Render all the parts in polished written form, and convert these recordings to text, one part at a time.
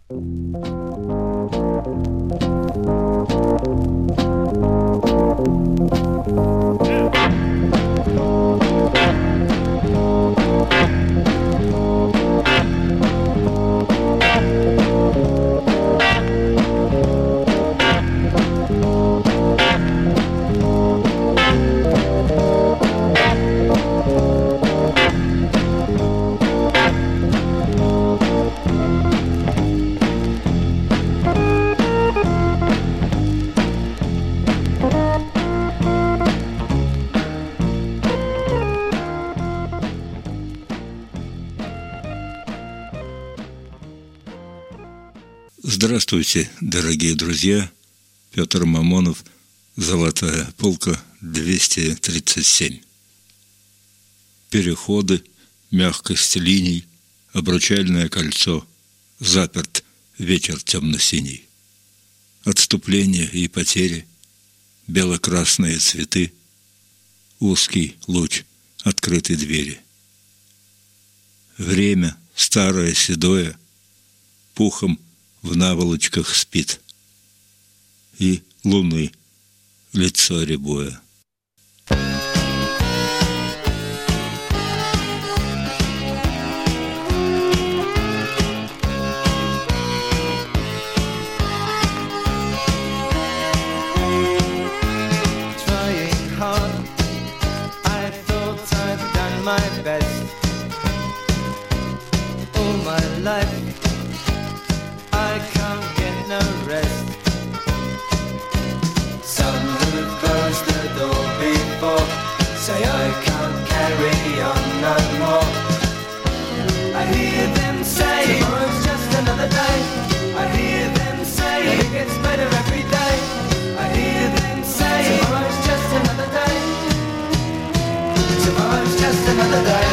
Здравствуйте, дорогие друзья. Петр Мамонов, «Золотая полка», 237. Переходы, мягкость линий, обручальное кольцо, заперт вечер темно-синий. Отступление и потери, бело-красные цветы, узкий луч открытой двери. Время, старое седое, пухом в наволочках спит, и луны лицо рябое. Say I can't carry on no more. I hear them say tomorrow's just another day. I hear them say it gets better every day. I hear them say tomorrow's just another day. Tomorrow's just another day.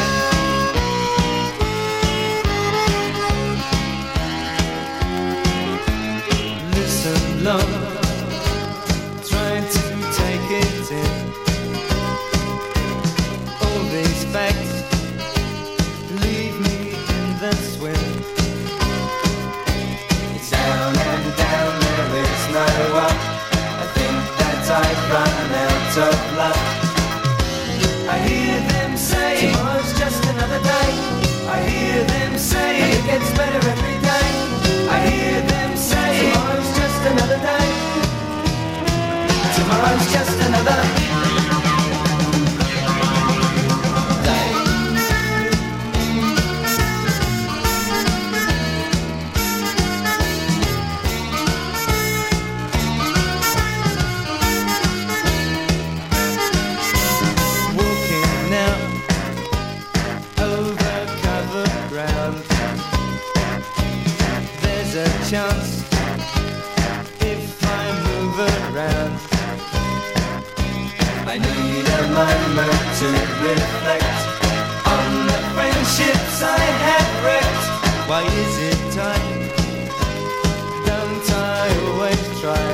Listen, love, trying to take it in. These facts leave me in the swim. It's down and down, there is no up. I think that I've run out of luck. I hear them say tomorrow's just another day. I hear them say it gets better every day. I hear them say tomorrow's just another day. Tomorrow's just another day. Chance if I move around. I need a moment to reflect on the friendships I have wrecked. Why is it time? Don't I always try?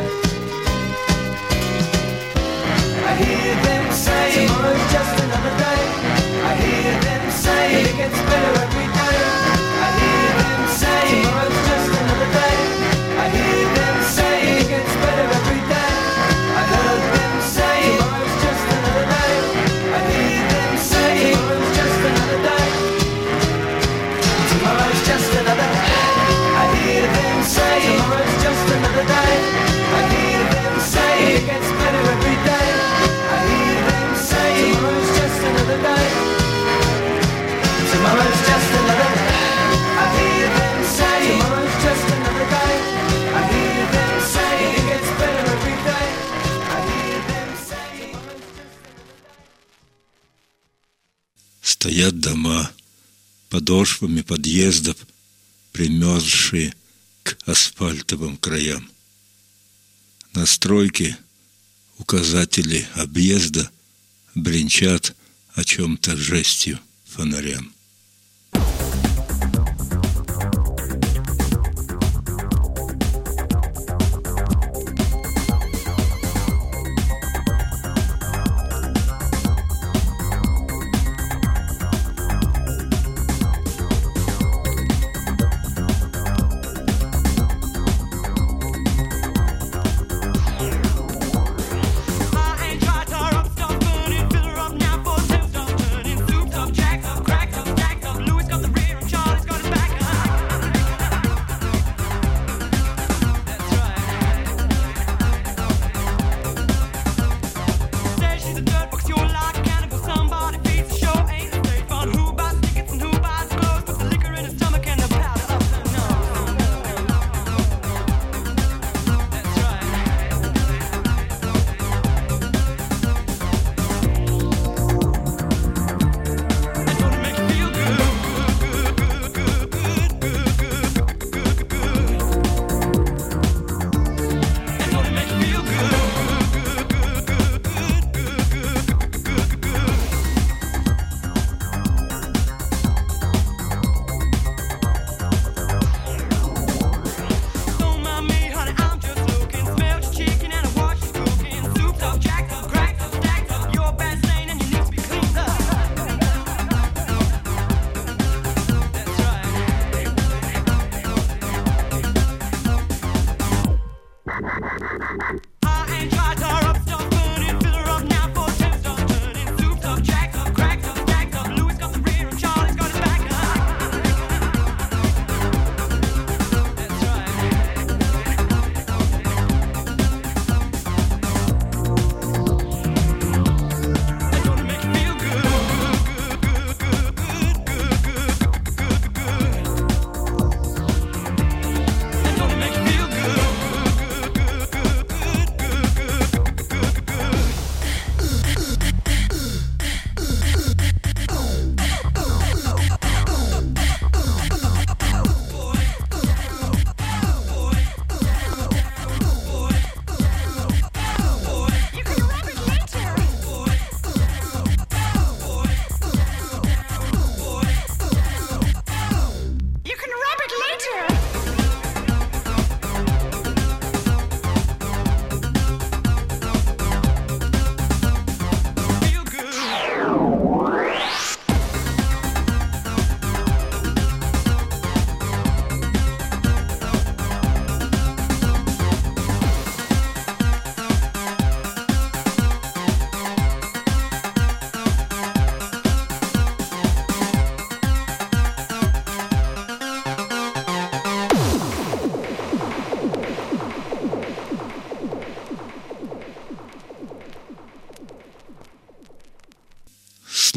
I hear them say tomorrow's just another day. I hear them say it gets better every day. I hear them say tomorrow's just another day. I hear them say it gets better every day. I heard them say tomorrow's just another day. I hear them say tomorrow's just another day. Tomorrow's just another day. I hear them say tomorrow's just another day. I hear them say it gets better every day. I hear them say tomorrow's just another day. Tomorrow's just another day. I hear them say tomorrow's just another day. I hear them say it gets better every day. I hear them say tomorrow's just another day. Стоят дома подошвами подъездов, примерзшие к асфальтовым краям. На стройке указатели объезда бренчат о чем-то жестью фонарям.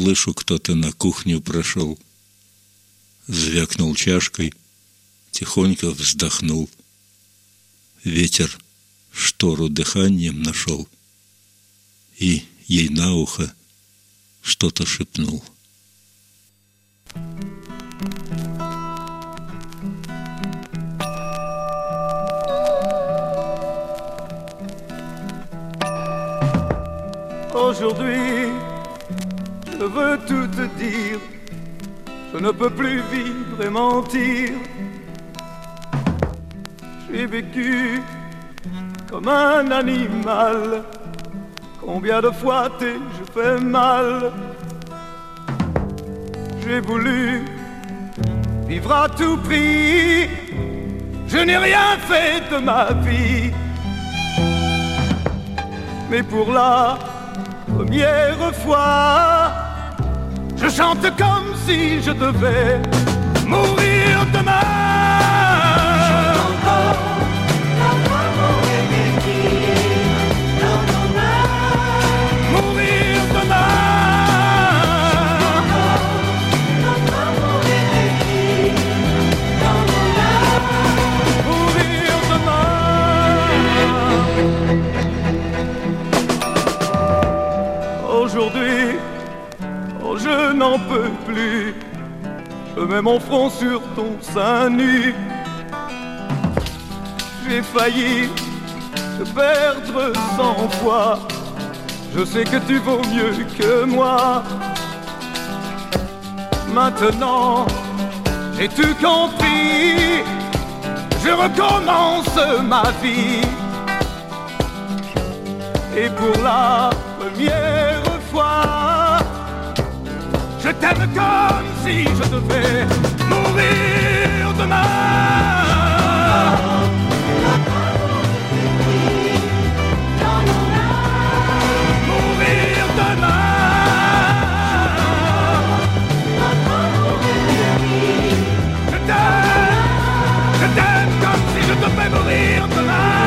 Слышу, кто-то на кухню прошел. Звякнул чашкой, тихонько вздохнул. Ветер штору дыханием нашел и ей на ухо что-то шепнул. Aujourd'hui, je veux tout te dire. Je ne peux plus vivre et mentir. J'ai vécu comme un animal. Combien de fois t'ai-je fait mal? J'ai voulu vivre à tout prix. Je n'ai rien fait de ma vie. Mais pour la première fois, je chante comme si je devais mourir demain. Mourir demain. Mourir demain. Aujourd'hui, oh, je n'en peux plus. Je mets mon front sur ton sein nu. J'ai failli te perdre 100 fois. Je sais que tu vaux mieux que moi. Maintenant, j'ai tout compris. Je recommence ma vie. Et pour la première fois, je t'aime comme si je devais mourir demain. Mourir demain. Je t'aime comme si je devais mourir demain.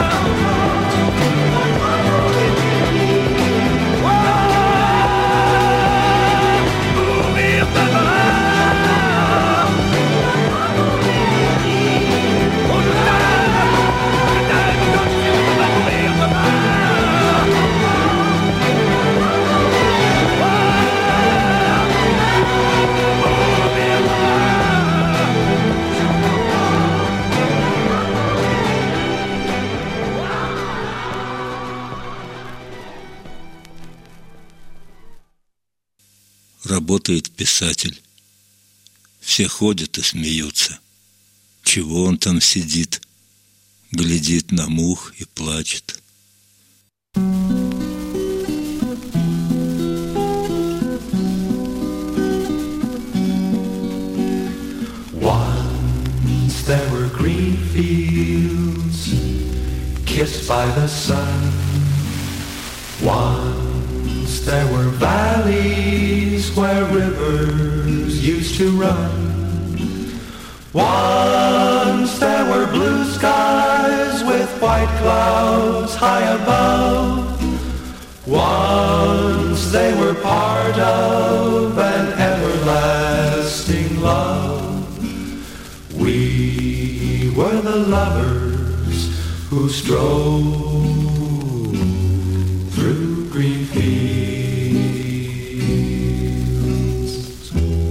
Работает писатель. Все ходят и смеются. Чего он там сидит, глядит на мух и плачет. Once there were green fields kissed by the sun. Once there were valleys where rivers used to run. Once there were blue skies with white clouds high above. Once they were part of an everlasting love. We were the lovers who strove through green fields.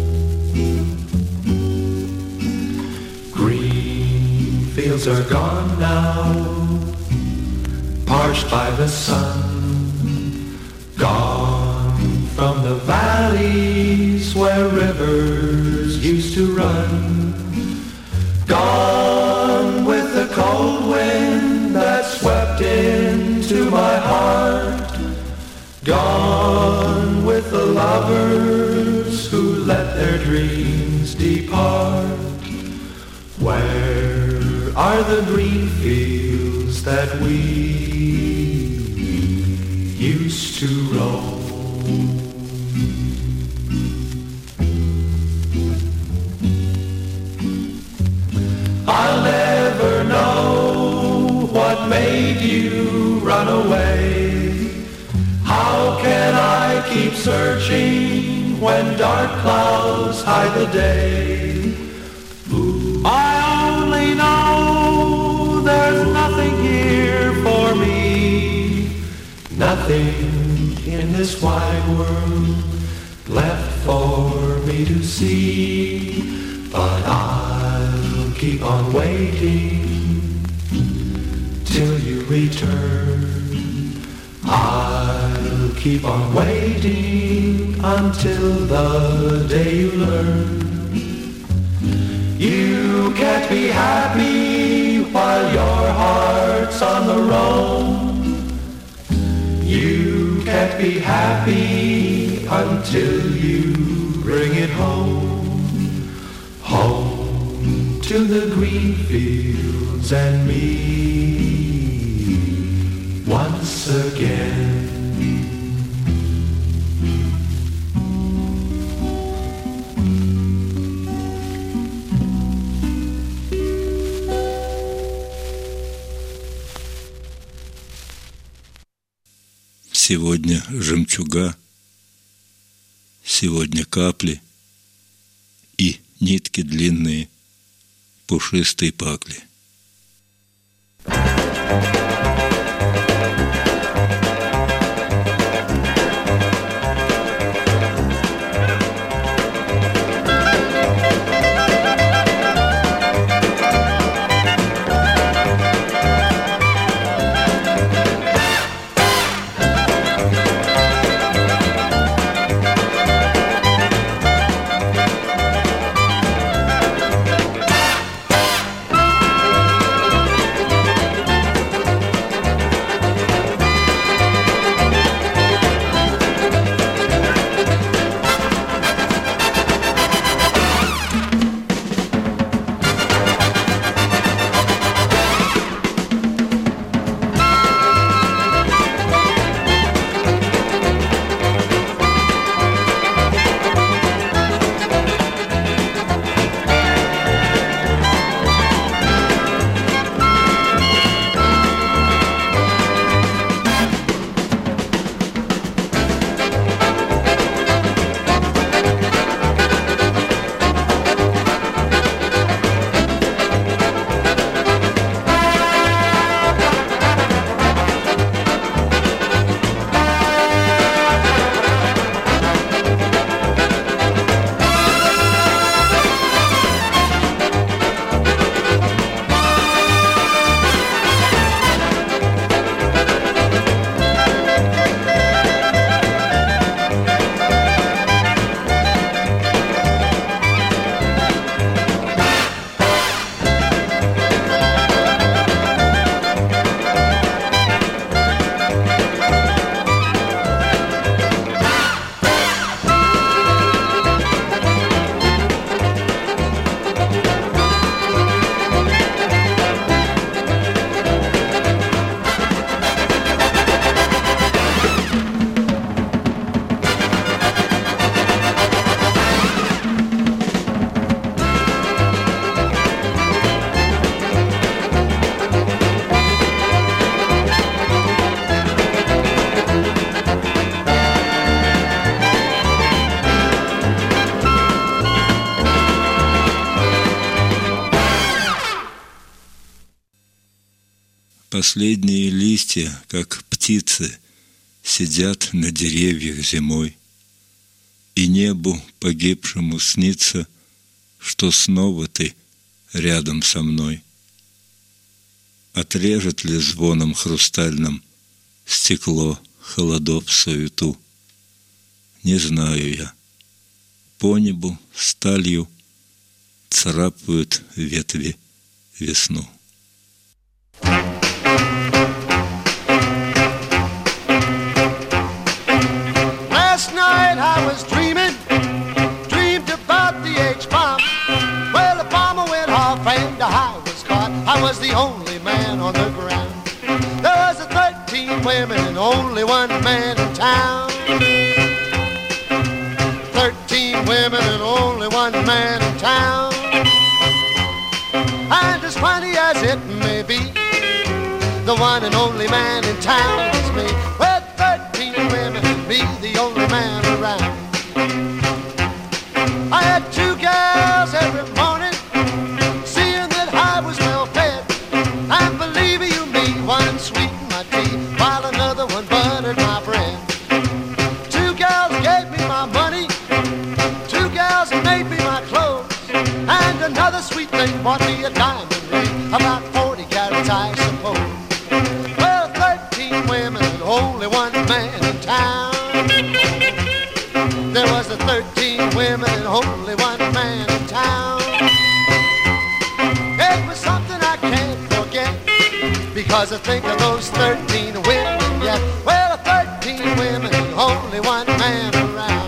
Green fields are gone now, parched by the sun. Gone from the valleys where rivers used to run. Gone with the cold wind that swept into my heart. Gone with the lovers who let their dreams depart. Where are the green fields that we used to roam? I'll never know what made you run away. How can I keep searching when dark clouds hide the day. Ooh. I only know there's nothing here for me, nothing in this wide world left for me to see. But I'll keep on waiting till you return. I'll keep on waiting until the day you learn. You can't be happy while your heart's on the roam. You can't be happy until you bring it home. Home to the green fields and me once again. Сегодня жемчуга, сегодня капли и нитки длинные, пушистые пакли. Последние листья, как птицы, сидят на деревьях зимой, и небу погибшему снится, что снова ты рядом со мной. Отрежет ли звоном хрустальным стекло холодов суету? Не знаю я. По небу сталью царапают ветви весну. Last night I was dreamed about the H-bomb. Well, the bomber went off and I was caught. I was the only man on the ground. There was 13 women and only one man in town. 13 women and only one man in town. And as funny as it may be, the one and only man in town is me. With 13 women and me, the only man around. diamond ring, about 40 carats, I suppose. Well, 13 women and only one man in town. There was 13 women and only one man in town. It was something I can't forget, because I think of those 13 women yet. Well, 13 women and only one man around.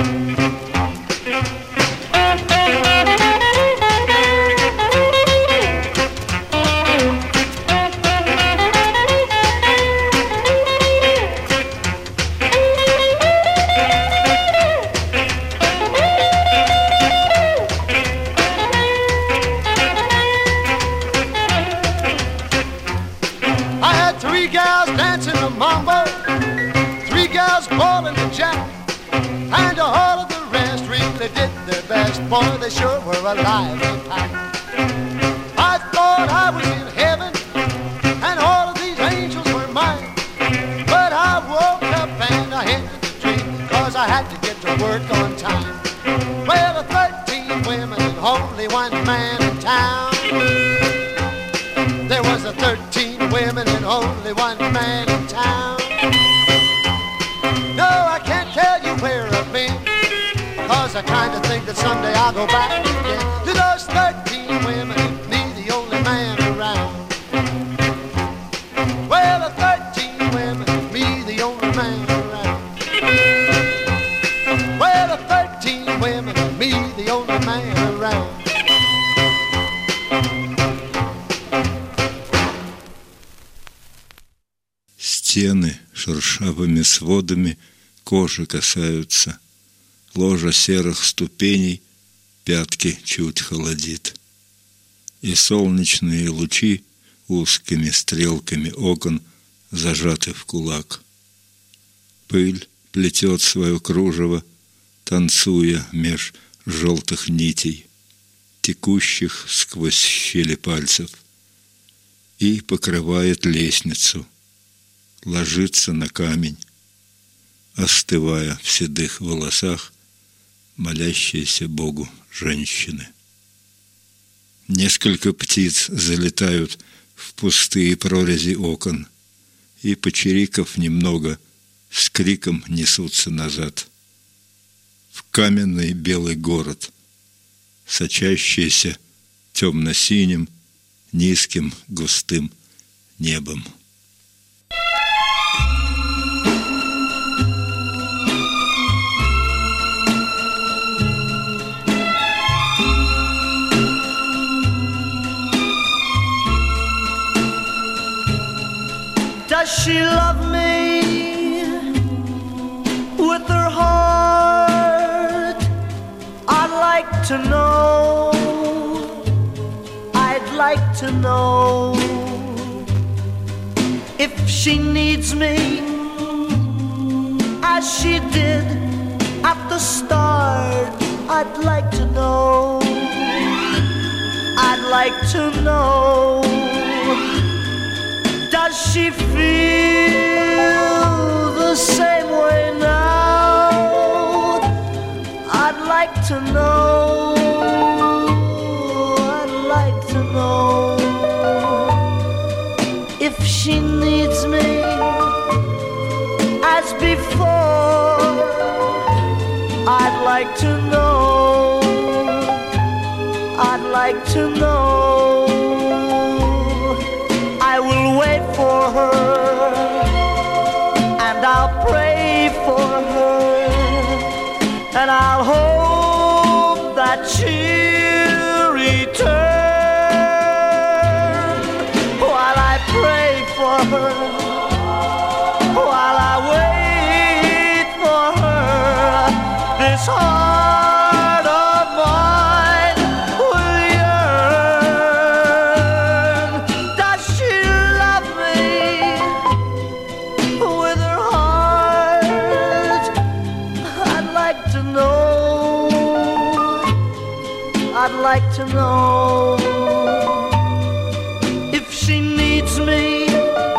Mambo, 3 gals ballin' the jack, and all of the rest really did their best. Boy, they sure were a lively pack. I thought I was in heaven, and all of these angels were mine. But I woke up and I ended the dream, 'cause I had to get to work on time. Well, 13 women and only one man in town. There was 13 women and only one man in town. No, I can't tell you where I've been, 'cause I kinda think that someday I'll go back again to those 13 women and me, the only man around. Well, 13 women and me, the only man around. Well, 13 women and me, the only man around. Стены шершавыми сводами кожи касаются, ложа серых ступеней пятки чуть холодит, и солнечные лучи узкими стрелками окон зажаты в кулак. Пыль плетет свое кружево, танцуя меж желтых нитей, текущих сквозь щели пальцев, и покрывает лестницу, ложится на камень, остывая в седых волосах молящиеся Богу женщины. Несколько птиц залетают в пустые прорези окон и, почирикав немного, с криком несутся назад в каменный белый город, сочащийся темно-синим, низким, густым небом. Does she love me with her heart? I'd like to know, I'd like to know if she needs me as she did at the start. I'd like to know, I'd like to know. Does she feel the same way now? I'd like to know, I'd like to know if she needs me as before. I'd like to know, I'd like to know. I will wait for her, and I'll pray for her, and I'll hope that she'll return. While I pray for her, while I wait for her, this heart of mine will yearn. Does she love me with her heart? I'd like to know, I'd like to know if she needs me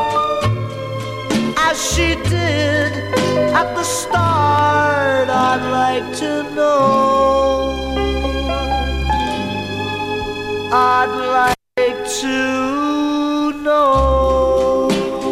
as she did at the start. I'd like to know. I'd like to know.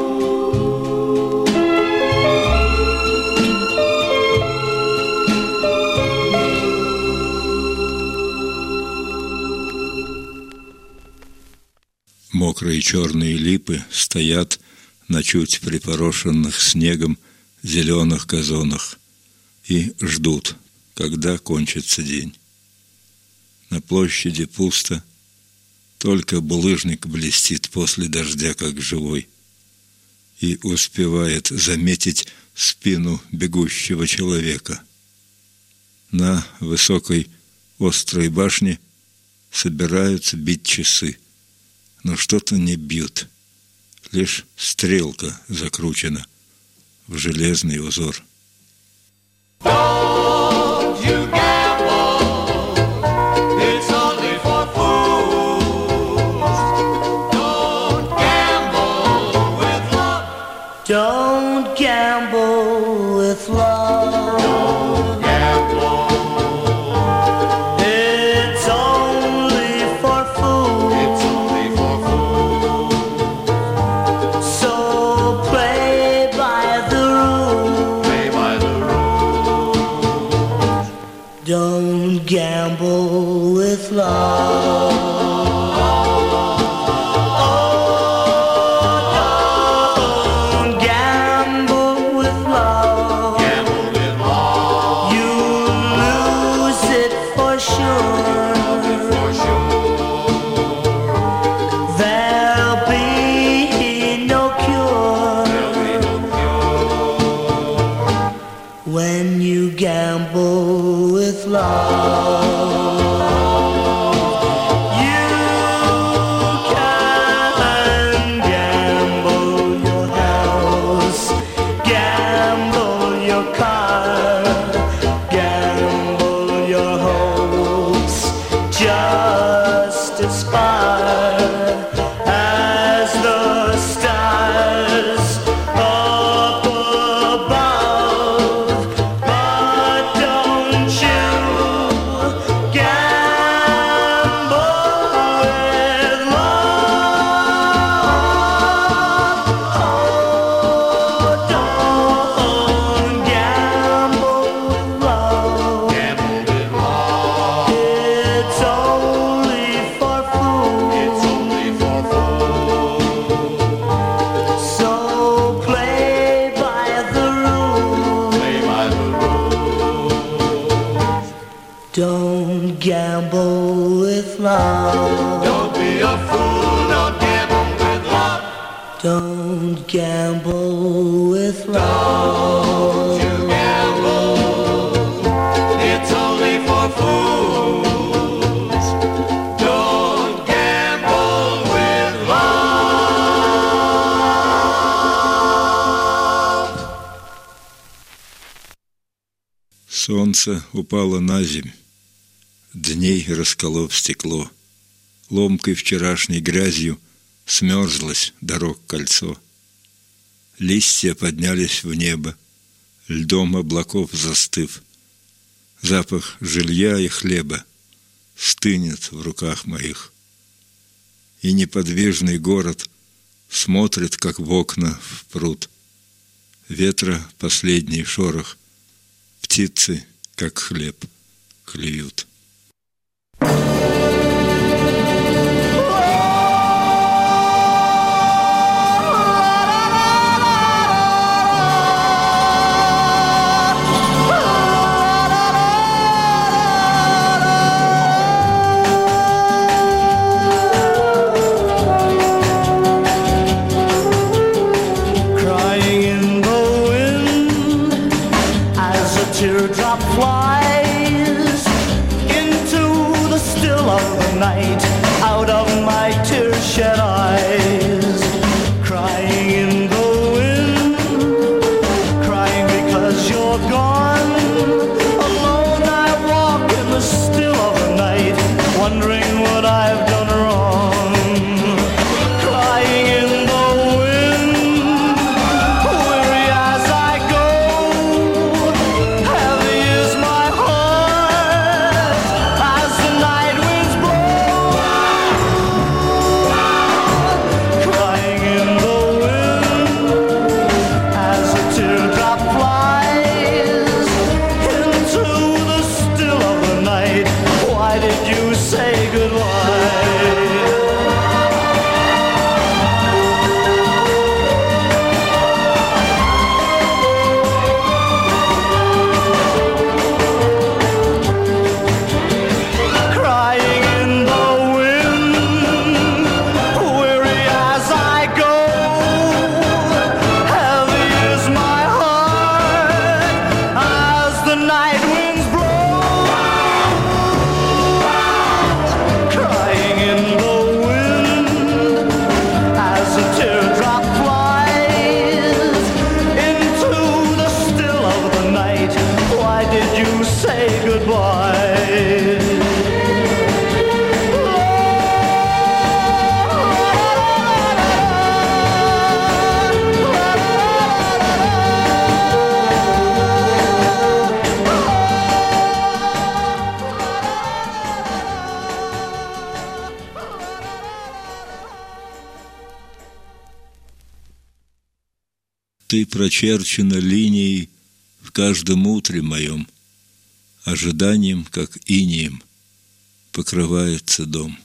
Мокрые черные липы стоят на чуть припорошенных снегом зеленых газонах и ждут, когда кончится день. На площади пусто, только булыжник блестит после дождя, как живой, и успевает заметить спину бегущего человека. На высокой острой башне собираются бить часы, но что-то не бьют, лишь стрелка закручена в железный узор. Don't you gamble, it's only for fools. Don't gamble with love. Don't gamble with love. Don't gamble, It's only for fools. it's only for fools. So play by the rules. Play by the rules. Don't gamble with love. Don't gamble with love. Gamble with love, You'll lose it for sure. for sure. There'll be no cure There'll be no cure when you gamble with love. You can gamble your house, gamble your car, gamble your hopes, just as far as the stars up above. But don't you gamble with love. Oh, don't gamble with love. Gamble with love, It's only for fools. it's only for fools. So play by the rules. Play by the rules. Don't gamble with love. Don't be a fool, don't gamble with love. Don't gamble with love. Don't you gamble, it's only for fools. Don't gamble with love. Солнце упало на земь, дней расколов стекло. Ломкой вчерашней грязью смерзлось дорог кольцо. Листья поднялись в небо, льдом облаков застыв. Запах жилья и хлеба стынет в руках моих. И неподвижный город смотрит, как в окна в пруд. Ветра последний шорох, птицы, как хлеб, клюют. Crying in the wind as a teardrop flies Ты прочерчена линией в каждом утре моем, ожиданием, как инеем, покрывается дом.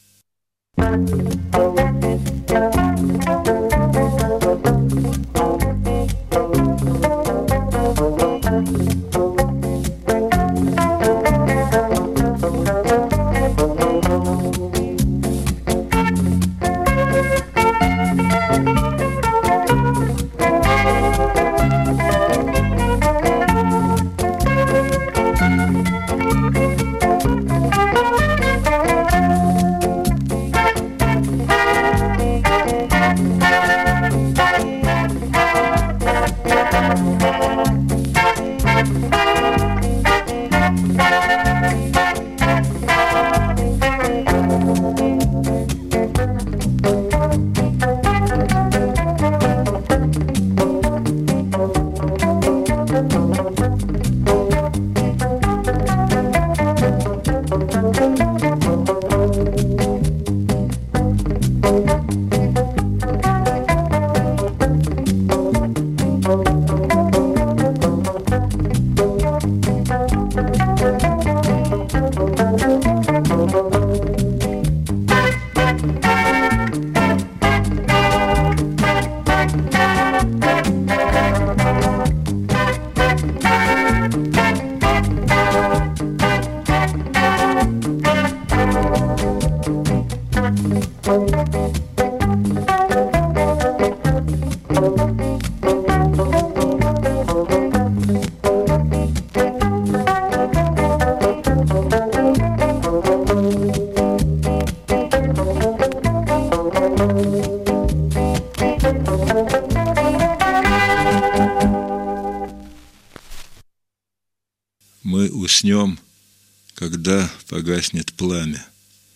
Мы уснем, когда погаснет пламя,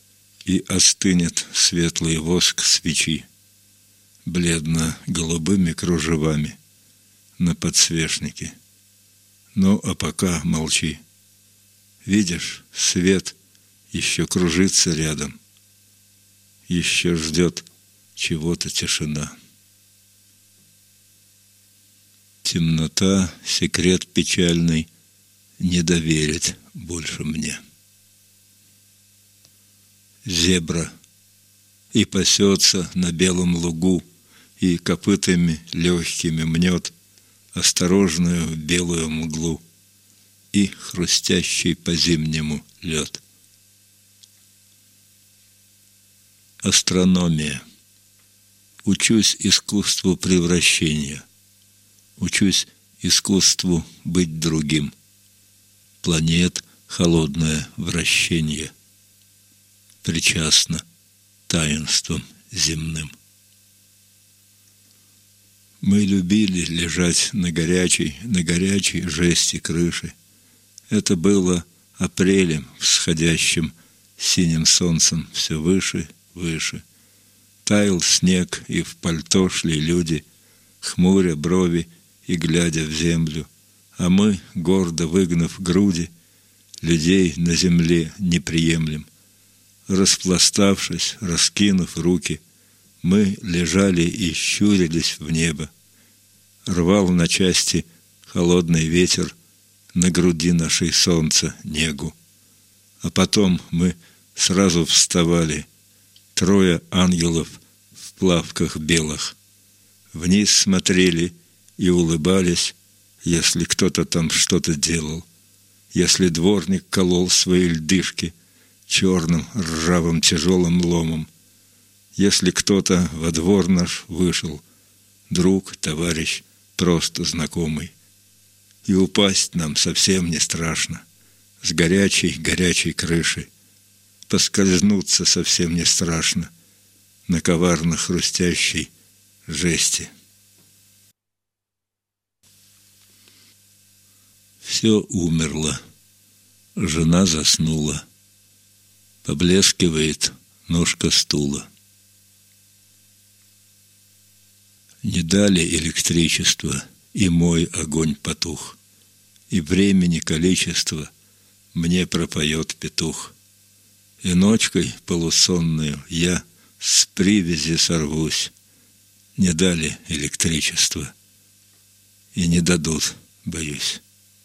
и остынет светлый воск свечи, бледно-голубыми кружевами на подсвечнике. Ну, а пока молчи. Видишь, свет еще кружится рядом, еще ждет чего-то тишина. Темнота, секрет печальный, не доверить больше мне. Зебра и пасется на белом лугу, и копытами легкими мнет осторожную белую мглу и хрустящий по-зимнему лед. Астрономия. Учусь искусству превращения, учусь искусству быть другим. Планет холодное вращение причастно таинствам земным. Мы любили лежать на горячей жести крыши. Это было апрелем, всходящим синим солнцем все выше, выше. Таял снег, и в пальто шли люди, хмуря брови и глядя в землю. А мы, гордо выгнув груди, людей на земле не приемлем. Распластавшись, раскинув руки, мы лежали и щурились в небо. Рвал на части холодный ветер на груди нашей солнца негу. А потом мы сразу вставали, трое ангелов в плавках белых. Вниз смотрели и улыбались, если кто-то там что-то делал, если дворник колол свои льдышки черным, ржавым, тяжелым ломом, если кто-то во двор наш вышел, друг, товарищ, просто знакомый. И упасть нам совсем не страшно, с горячей крыши, поскользнуться совсем не страшно на коварно хрустящей жести. Все умерло, жена заснула, поблескивает ножка стула. Не дали электричество, и мой огонь потух, и времени количество мне пропоет петух. И ночкой полусонную я с привязи сорвусь. Не дали электричество, и не дадут, боюсь.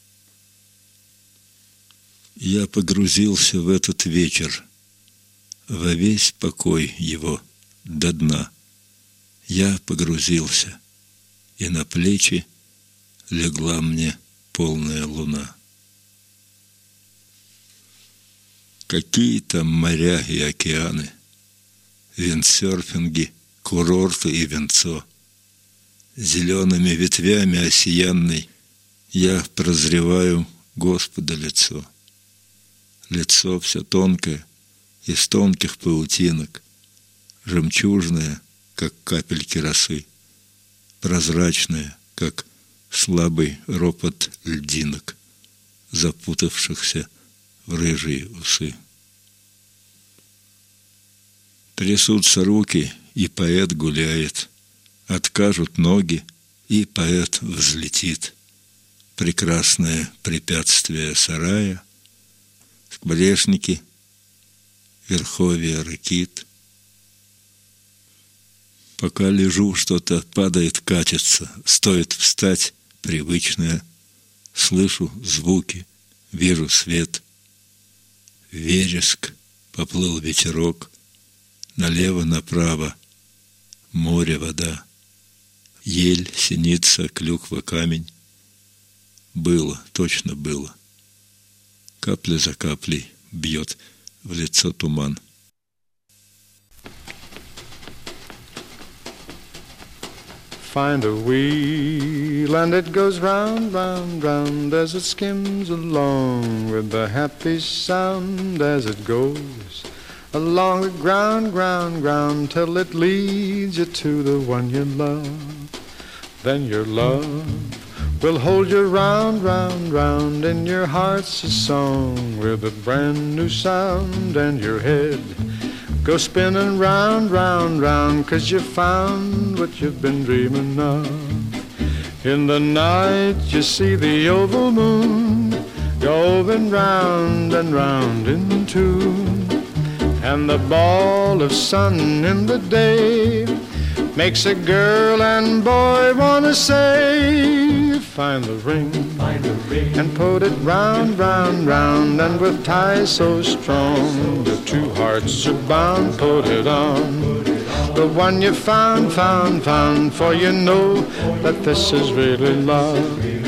Я погрузился в этот вечер, во весь покой его до дна. Я погрузился, и на плечи легла мне полная луна. Какие там моря и океаны, виндсерфинги, курорты и венцо. Зелеными ветвями осиянной я прозреваю Господа лицо. Лицо все тонкое, из тонких паутинок, жемчужное, как капельки росы, прозрачное, как слабый ропот льдинок, запутавшихся в рыжие усы. Трясутся руки, и поэт гуляет, откажут ноги, и поэт взлетит. Прекрасное препятствие сарая, скворечники, верховья ракит. Пока лежу, что-то падает, катится, стоит встать, привычное. Слышу звуки, вижу свет. Вереск, поплыл ветерок, налево-направо, море, вода, ель, синица, клюква, камень. Было, точно было. Капля за каплей бьет в лицо туман. Find a wheel and it goes round, round, round as it skims along with the happy sound as it goes along the ground, ground, ground till it leads you to the one you love. Then your love will hold you round, round, round in your heart's a song with a brand new sound, and your head go spinning round, round, round 'cause you found what you've been dreaming of. In the night you see the oval moon going round and round in tune, and the ball of sun in the day makes a girl and boy wanna say, find the ring, and put it round, round, round, and with ties so strong the two hearts are bound. Put it on, the one you found, found, found, for you know that this is really love.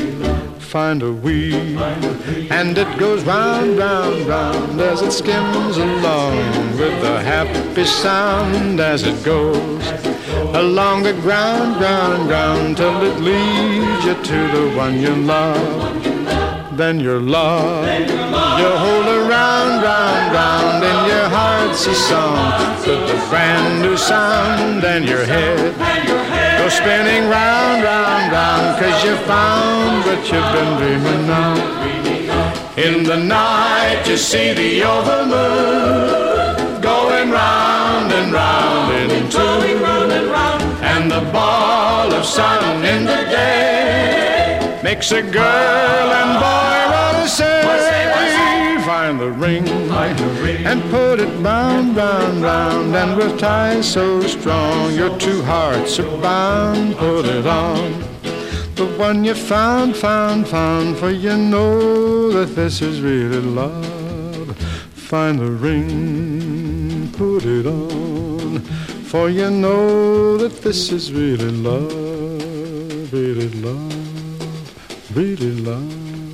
Find a wheel, and it goes round, round, round as it skims along with a happy sound as it goes along the ground, ground, ground till it leads you to the one you love. Then your love, you hold her round, round, round in your heart's a song with a brand new sound, and your head go spinning round, round, round 'cause you found what you've been dreaming of. In the night you see the oval moon going round and round in tune, and the ball of sun in the day makes a girl and boy wanna say, find the ring, and put it round, round, round, and with ties so strong your two hearts are bound. Put it on, the one you found, found, found, for you know that this is really love. Find the ring, put it on, for you know that this is really love, really love, really love.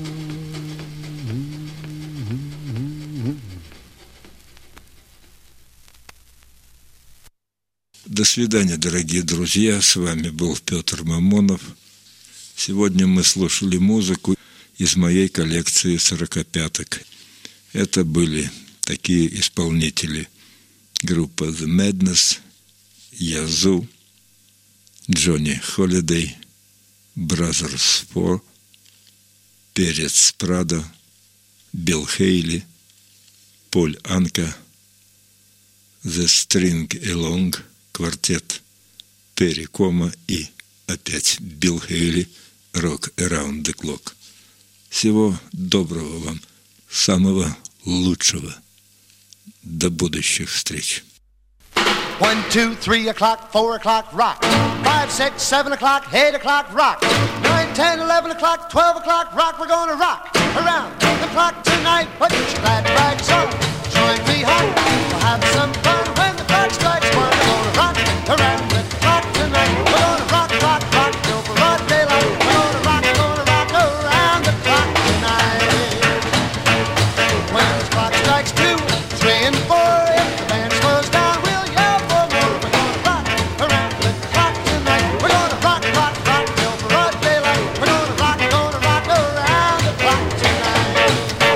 До свидания, дорогие друзья. С вами был Петр Мамонов. Сегодня мы слушали музыку из моей коллекции сорокопяток. Это были такие исполнители: группа The Madness, Yazoo, Джонни Холидей, Brothers Four, Перец Прадо, Билл Хейли, Поль Анка, The String Along, квартет Перри Кома и опять Билл Хейли, Rock Around the Clock. Всего доброго вам, самого лучшего. До будущих встреч. 1, 2, 3 o'clock, 4 o'clock, rock. 5, 6, 7 o'clock, 8 o'clock, rock. 9, 10. 10, 11 o'clock, 12 o'clock, rock, we're gonna rock around the clock tonight. Put your glad rags on, join me home, we'll have some fun when the clock strikes 1. We're gonna rock around the clock tonight. We're gonna rock, rock, rock till broad daylight. We're gonna rock around the clock tonight. When the clock strikes 2, 3, and 4, if the band slows down, we'll yell for more. We're gonna rock around the clock tonight. We're gonna rock, rock, rock till broad daylight. We're gonna rock around the clock tonight.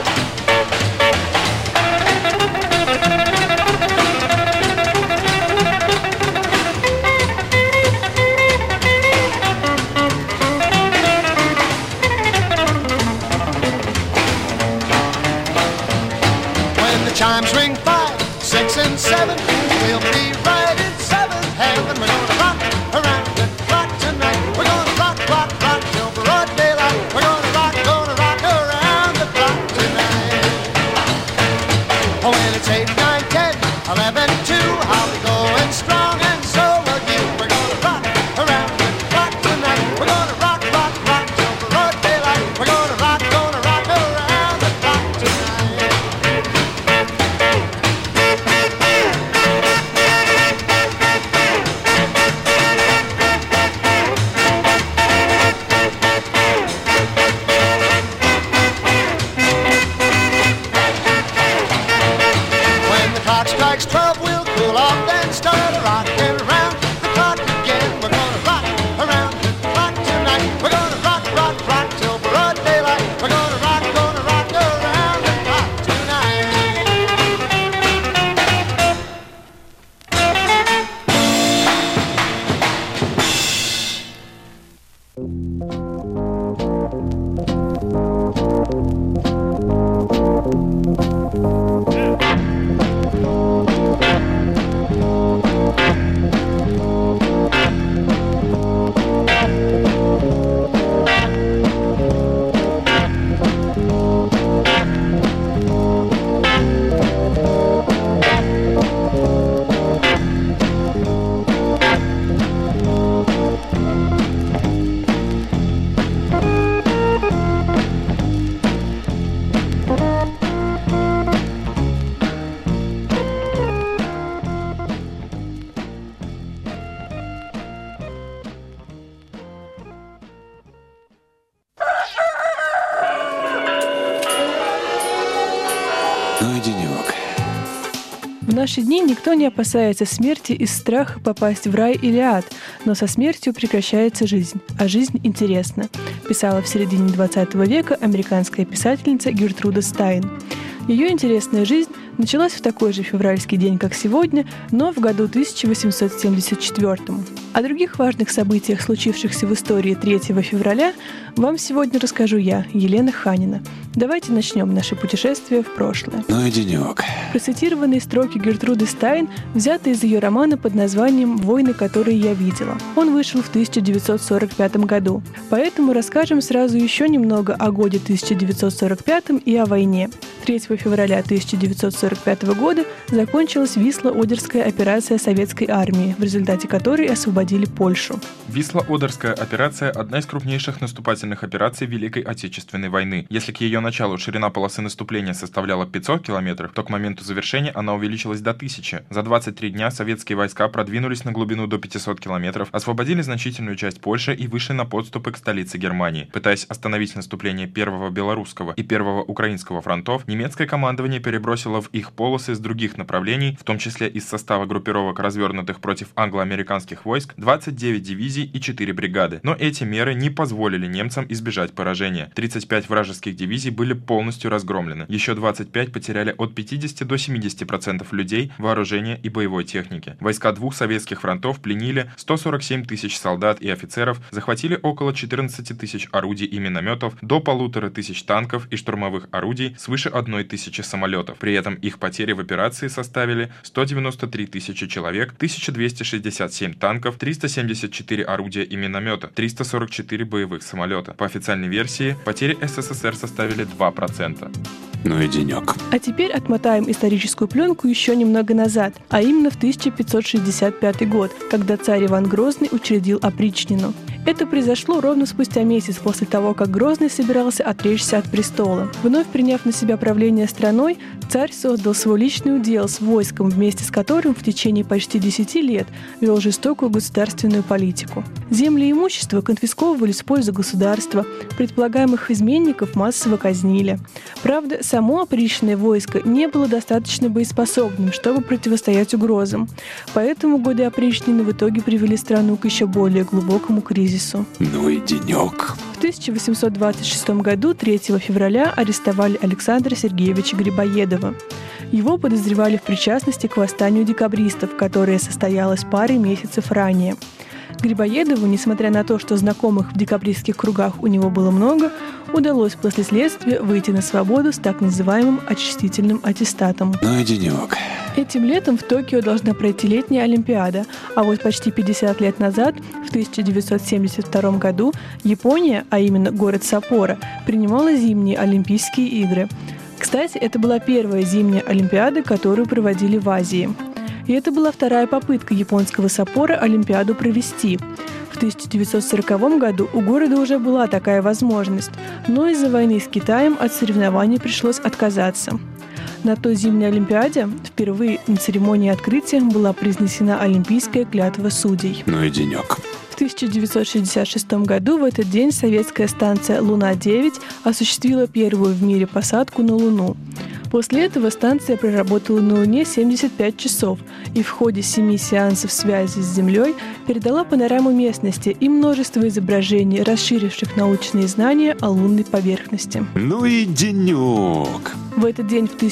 When the chimes ring 5, 6, and 7, we'll be right in 7th heaven. We're gonna rock around the clock tonight. We're gonna rock, rock, rock till broad daylight. We're gonna rock around the clock tonight. Oh, when it's 8, 9, 10, 11, 2, I'll be going strong, and so will you. We're gonna rock around the clock tonight. We're gonna rock, rock, rock till broad daylight. We're gonna rock around the clock tonight. When the clock strikes 12, we'll cool off, then start rocking around the clock again. We're gonna rock around the clock tonight. We're gonna rock, rock, rock till broad daylight. We're gonna rock around the clock tonight. Ну и денек. В наши дни никто не опасается смерти из страха попасть в рай или ад, но со смертью прекращается жизнь, а жизнь интересна, писала в середине 20 века американская писательница Гертруда Стайн. Ее интересная жизнь началась в такой же февральский день, как сегодня, но в году 1874. О других важных событиях, случившихся в истории 3 февраля, вам сегодня расскажу я, Елена Ханина. Давайте начнем наше путешествие в прошлое. Ну и денек. Процитированные строки Гертруды Стайн взяты из ее романа под названием «Войны, которые я видела». Он вышел в 1945 году. Поэтому расскажем сразу еще немного о годе 1945 и о войне. 3 февраля 1945 года закончилась Висло-Одерская операция советской армии, в результате которой освободили Польшу. Висло-Одерская операция – одна из крупнейших наступательных операций Великой Отечественной войны. Если к ее началу ширина полосы наступления составляла 500 километров, то к моменту завершения она увеличилась до 1000. За 23 дня советские войска продвинулись на глубину до 500 километров, освободили значительную часть Польши и вышли на подступы к столице Германии. Пытаясь остановить наступление Первого Белорусского и Первого Украинского фронтов, немецкое командование перебросило в их полосы с других направлений, в том числе из состава группировок, развернутых против англо-американских войск, 29 дивизий и 4 бригады. Но эти меры не позволили немцам избежать поражения. 35 вражеских дивизий были полностью разгромлены. Еще 25 потеряли от 50 до 70% людей, вооружения и боевой техники. Войска двух советских фронтов пленили 147 тысяч солдат и офицеров, захватили около 14 тысяч орудий и минометов, до 1500 танков и штурмовых орудий, свыше 1000 самолетов. При этом их потери в операции составили 193 тысячи человек, 1267 танков, 374 орудия и миномета, 344 боевых самолета. По официальной версии, потери СССР составили 2%. Ну и денек. А теперь отмотаем историческую пленку еще немного назад, а именно в 1565 год, когда царь Иван Грозный учредил опричнину. Это произошло ровно спустя месяц после того, как Грозный собирался отречься от престола. Вновь приняв на себя правление страной, царь создал свой личный удел с войском, вместе с которым в течение почти 10 лет вел жестокую государственную политику. Земли и имущество конфисковывались в пользу государства, предполагаемых изменников массово казнили. Правда, само опричное войско не было достаточно боеспособным, чтобы противостоять угрозам. Поэтому годы опричнины в итоге привели страну к еще более глубокому кризису. Ну и денек. В 1826 году, 3 февраля, арестовали Александра Сергеевича Грибоедова. Его подозревали в причастности к восстанию декабристов, которое состоялось парой месяцев ранее. Грибоедову, несмотря на то, что знакомых в декабристских кругах у него было много, удалось после следствия выйти на свободу с так называемым очистительным аттестатом. Ну и денек. Этим летом в Токио должна пройти летняя Олимпиада, а вот почти 50 лет назад, в 1972 году, Япония, а именно город Саппоро, принимала зимние Олимпийские игры. Кстати, это была первая зимняя Олимпиада, которую проводили в Азии. И это была вторая попытка японского Саппоро Олимпиаду провести. В 1940 году у города уже была такая возможность, но из-за войны с Китаем от соревнований пришлось отказаться. На той зимней Олимпиаде впервые на церемонии открытия была произнесена олимпийская клятва судей. Ну и денек. В 1966 году в этот день советская станция «Луна-9» осуществила первую в мире посадку на Луну. После этого станция проработала на Луне 75 часов и в ходе 7 сеансов связи с Землей передала панораму местности и множество изображений, расширивших научные знания о лунной поверхности. Ну и денек. В этот день в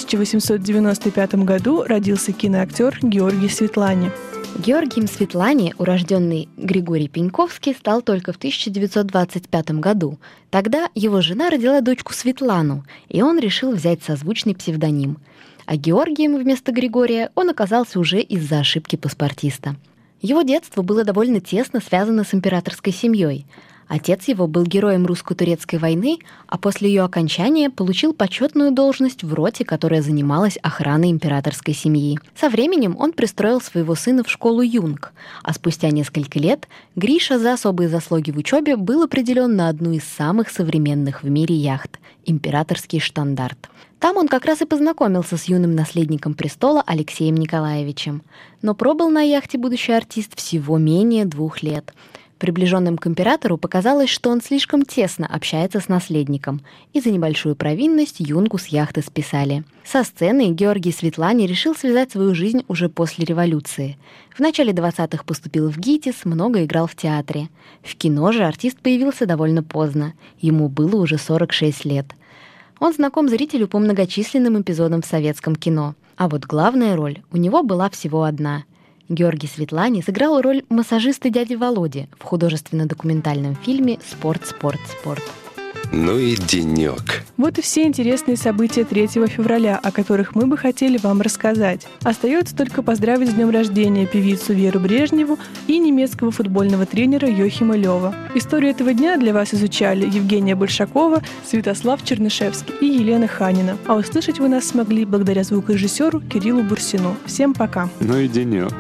1895 году родился киноактер Георгий Светлани. Георгием Светлани, урожденный Григорий Пеньковский, стал только в 1925 году. Тогда его жена родила дочку Светлану, и он решил взять созвучный псевдоним. А Георгием вместо Григория он оказался уже из-за ошибки паспортиста. Его детство было довольно тесно связано с императорской семьей. Отец его был героем русско-турецкой войны, а после ее окончания получил почетную должность в роте, которая занималась охраной императорской семьи. Со временем он пристроил своего сына в школу юнг, а спустя несколько лет Гриша за особые заслуги в учебе был определен на одну из самых современных в мире яхт – императорский штандарт. Там он как раз и познакомился с юным наследником престола Алексеем Николаевичем. Но пробыл на яхте будущий артист всего менее 2 лет. Приближенным к императору показалось, что он слишком тесно общается с наследником, и за небольшую провинность юнгу с яхты списали. Со сцены Георгий Светлани решил связать свою жизнь уже после революции. В начале 20-х поступил в ГИТИС, много играл в театре. В кино же артист появился довольно поздно, ему было уже 46 лет. Он знаком зрителю по многочисленным эпизодам в советском кино. А вот главная роль у него была всего одна. Георгий Светлани сыграл роль массажиста дяди Володи в художественно-документальном фильме «Спорт, спорт, спорт». Ну и денек. Вот и все интересные события 3 февраля, о которых мы бы хотели вам рассказать. Остается только поздравить с днем рождения певицу Веру Брежневу и немецкого футбольного тренера Йохима Лёва. Историю этого дня для вас изучали Евгения Большакова, Святослав Чернышевский и Елена Ханина. А услышать вы нас смогли благодаря звукорежиссеру Кириллу Бурсину. Всем пока. Ну и денек.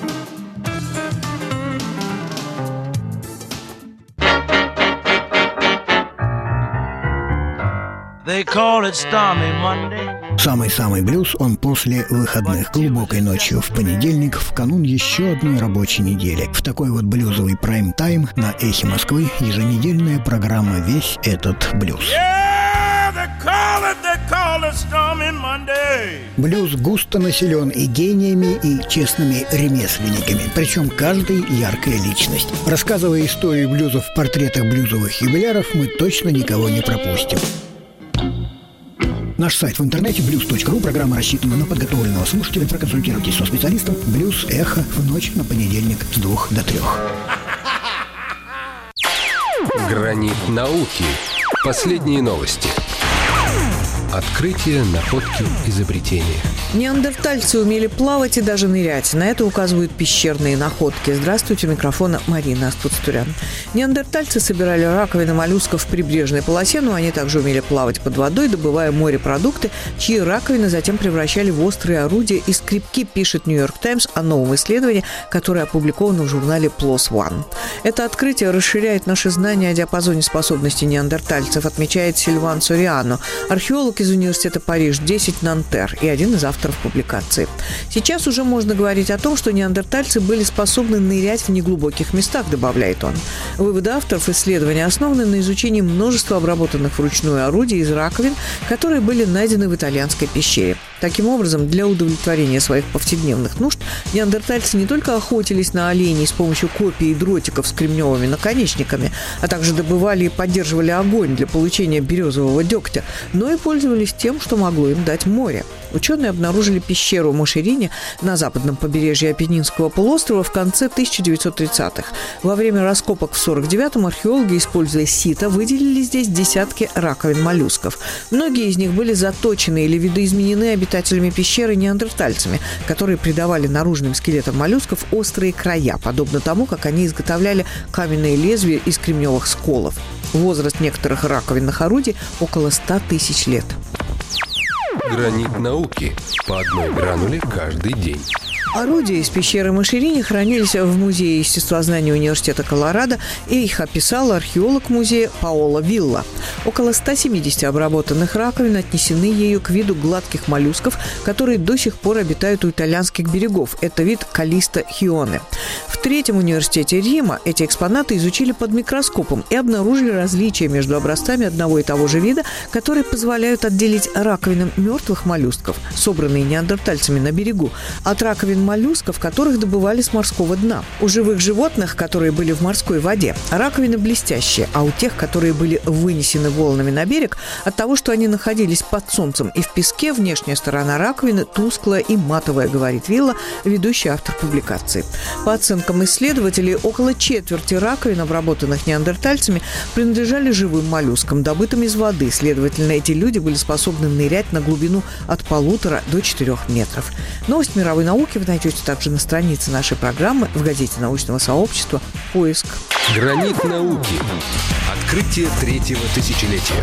Самый-самый блюз он после выходных, глубокой ночью в понедельник, в канун еще одной рабочей недели. В такой вот блюзовый прайм-тайм на Эхе Москвы еженедельная программа «Весь этот блюз». Блюз густо населен и гениями, и честными ремесленниками, причем каждый яркая личность. Рассказывая историю блюзов в портретах блюзовых юбиляров, мы точно никого не пропустим. Наш сайт в интернете blues.ru. Программа рассчитана на подготовленного слушателя. Проконсультируйтесь со специалистом. Блюз Эхо в ночь на понедельник с 2 до 3. Гранит науки. Последние новости. Открытия, находки, изобретения. Неандертальцы умели плавать и даже нырять. На это указывают пещерные находки. Здравствуйте, у микрофона Марина Аспутстурян. Неандертальцы собирали раковины моллюсков в прибрежной полосе, но они также умели плавать под водой, добывая морепродукты, чьи раковины затем превращали в острые орудия и скребки, пишет «Нью-Йорк Таймс» о новом исследовании, которое опубликовано в журнале PLOS ONE. Это открытие расширяет наши знания о диапазоне способностей неандертальцев, отмечает Сильван Сориано, археолог из университета Париж-10 Нантер и один из авторов публикации. Сейчас уже можно говорить о том, что неандертальцы были способны нырять в неглубоких местах, добавляет он. Выводы авторов исследования основаны на изучении множества обработанных вручную орудий из раковин, которые были найдены в итальянской пещере. Таким образом, для удовлетворения своих повседневных нужд неандертальцы не только охотились на оленей с помощью копий и дротиков с кремневыми наконечниками, а также добывали и поддерживали огонь для получения березового дегтя, но и пользовались тем, что могло им дать море. Ученые обнаружили пещеру Мошерини на западном побережье Апеннинского полуострова в конце 1930-х. Во время раскопок в 1949-м археологи, используя сито, выделили здесь десятки раковин моллюсков. Многие из них были заточены или видоизменены обитателями пещеры неандертальцами, которые придавали наружным скелетам моллюсков острые края, подобно тому, как они изготовляли каменные лезвия из кремневых сколов. Возраст некоторых раковинных орудий около 100 тысяч лет. Гранит науки. По одной грануле каждый день. Орудия из пещеры Мошерини хранились в Музее естествознания Университета Колорадо, и их описал археолог музея Паоло Вилла. Около 170 обработанных раковин отнесены ею к виду гладких моллюсков, которые до сих пор обитают у итальянских берегов. Это вид Каллисто хионе. В Третьем университете Рима эти экспонаты изучили под микроскопом и обнаружили различия между образцами одного и того же вида, которые позволяют отделить раковины мертвых моллюсков, собранные неандертальцами на берегу, от раковин моллюсков, которых добывали с морского дна. У живых животных, которые были в морской воде, раковины блестящие, а у тех, которые были вынесены волнами на берег, от того, что они находились под солнцем и в песке, внешняя сторона раковины тусклая и матовая, говорит Вилла, ведущий автор публикации. По оценкам исследователей, около четверти раковин, обработанных неандертальцами, принадлежали живым моллюскам, добытым из воды. Следовательно, эти люди были способны нырять на глубину от 1,5 до 4 метров. Новость мировой науки вы найдете также на странице нашей программы в газете научного сообщества «Поиск». Гранит науки. Открытие третьего тысячелетия.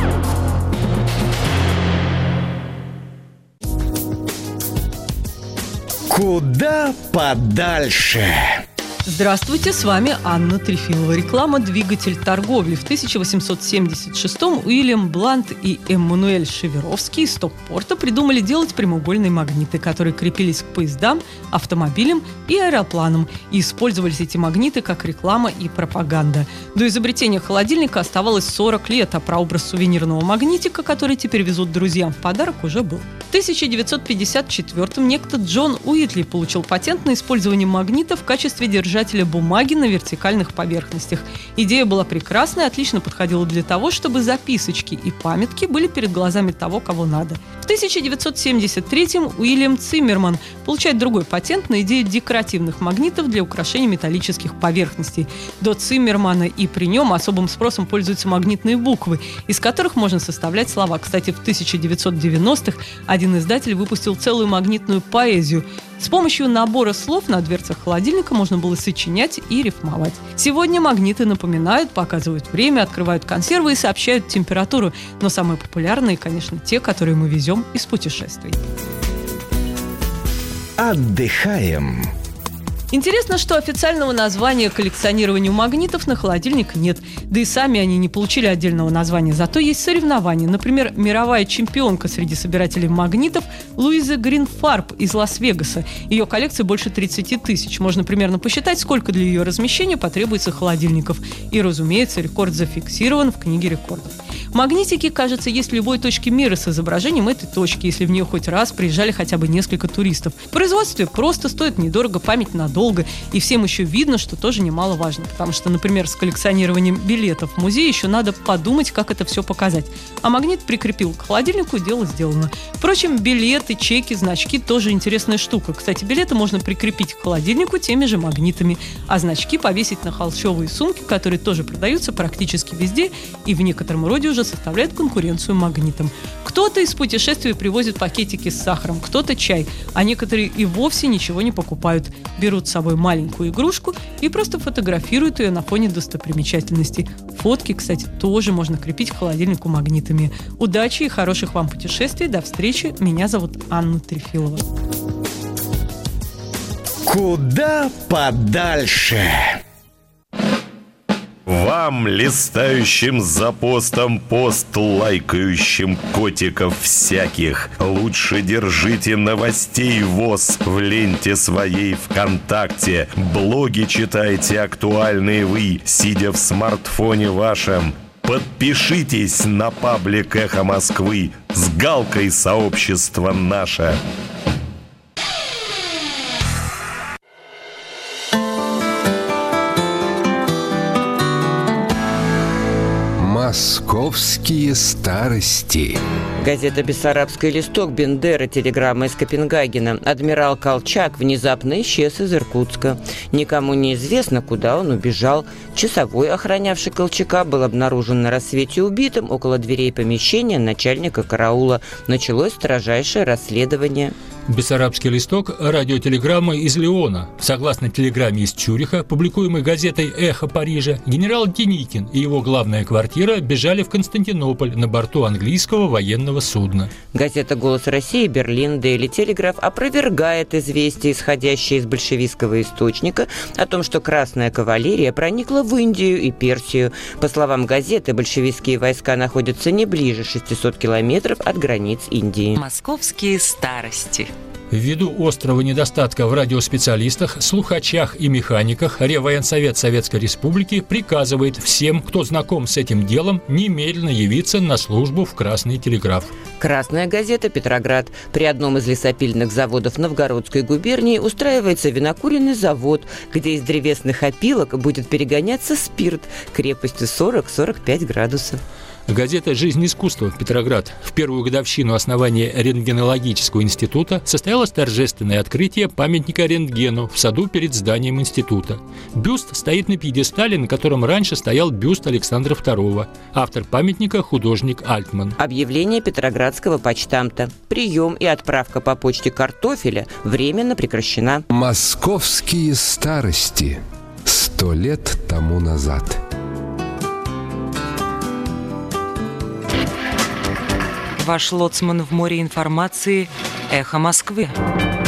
Куда подальше? Здравствуйте, с вами Анна Трефилова. Реклама «Двигатель торговли». В 1876-м Уильям Блант и Эммануэль Шеверовский из Стокпорта придумали делать прямоугольные магниты, которые крепились к поездам, автомобилям и аэропланам. И использовались эти магниты как реклама и пропаганда. До изобретения холодильника оставалось 40 лет, а прообраз сувенирного магнитика, который теперь везут друзьям в подарок, уже был. В 1954-м некто Джон Уитли получил патент на использование магнита в качестве держателя бумаги на вертикальных поверхностях. Идея была прекрасной, отлично подходила для того, чтобы записочки и памятки были перед глазами того, кого надо. В 1973-м Уильям Циммерман получает другой патент на идею декоративных магнитов для украшения металлических поверхностей. До Циммермана и при нем особым спросом пользуются магнитные буквы, из которых можно составлять слова. Кстати, в 1990-х один издатель выпустил целую магнитную поэзию. С помощью набора слов на дверцах холодильника можно было сочинять и рифмовать. Сегодня магниты напоминают, показывают время, открывают консервы и сообщают температуру. Но самые популярные, конечно, те, которые мы везем из путешествий. Отдыхаем. Интересно, что официального названия коллекционированию магнитов на холодильник нет. Да и сами они не получили отдельного названия. Зато есть соревнования. Например, мировая чемпионка среди собирателей магнитов Луиза Гринфарб из Лас-Вегаса. Ее коллекция больше 30 тысяч. Можно примерно посчитать, сколько для ее размещения потребуется холодильников. И, разумеется, рекорд зафиксирован в книге рекордов. Магнитики, кажется, есть в любой точке мира с изображением этой точки, если в нее хоть раз приезжали хотя бы несколько туристов. В производстве просто, стоит недорого, память надолго. долго, и всем еще видно, что тоже немаловажно. Потому что, например, с коллекционированием билетов в музей еще надо подумать, как это все показать. А магнит прикрепил к холодильнику, дело сделано. Впрочем, билеты, чеки, значки тоже интересная штука. Кстати, билеты можно прикрепить к холодильнику теми же магнитами, а значки повесить на холщовые сумки, которые тоже продаются практически везде и в некотором роде уже составляют конкуренцию магнитам. Кто-то из путешествий привозит пакетики с сахаром, кто-то чай, а некоторые и вовсе ничего не покупают. Берут с собой маленькую игрушку и просто фотографируют ее на фоне достопримечательностей. Фотки, кстати, тоже можно крепить к холодильнику магнитами. Удачи и хороших вам путешествий. До встречи. Меня зовут Анна Трефилова. Куда подальше? Вам, листающим за постом пост, лайкающим котиков всяких, лучше держите новостей ВОС в ленте своей ВКонтакте. Блоги читайте актуальные вы, сидя в смартфоне вашем. Подпишитесь на паблик «Эхо Москвы» с галкой «Сообщество наше». Московские старости. Газета «Бессарабский листок», Бендера, телеграмма из Копенгагена. Адмирал Колчак внезапно исчез из Иркутска. Никому не известно, куда он убежал. Часовой, охранявший Колчака, был обнаружен на рассвете убитым около дверей помещения начальника караула. Началось строжайшее расследование. Бессарабский листок – радиотелеграмма из Лиона. Согласно телеграмме из Цюриха, публикуемой газетой «Эхо Парижа», генерал Деникин и его главная квартира бежали в Константинополь на борту английского военного судна. Газета «Голос России», Берлин, Дейли Телеграф опровергает известие, исходящее из большевистского источника, о том, что Красная кавалерия проникла в Индию и Персию. По словам газеты, большевистские войска находятся не ближе 600 километров от границ Индии. Московские старости. Ввиду острого недостатка в радиоспециалистах, слухачах и механиках, Реввоенсовет Советской Республики приказывает всем, кто знаком с этим делом, немедленно явиться на службу в Красный телеграф. Красная газета «Петроград». При одном из лесопильных заводов Новгородской губернии устраивается винокуренный завод, где из древесных опилок будет перегоняться спирт крепостью 40-45 градусов. Газета «Жизнь искусства» Петроград. В первую годовщину основания рентгенологического института состоялось торжественное открытие памятника рентгену в саду перед зданием института. Бюст стоит на пьедестале, на котором раньше стоял бюст Александра II. Автор памятника – художник Альтман. Объявление Петроградского почтамта. Прием и отправка по почте картофеля временно прекращена. Московские старости. 100 лет тому назад. Ваш лоцман в море информации «Эхо Москвы».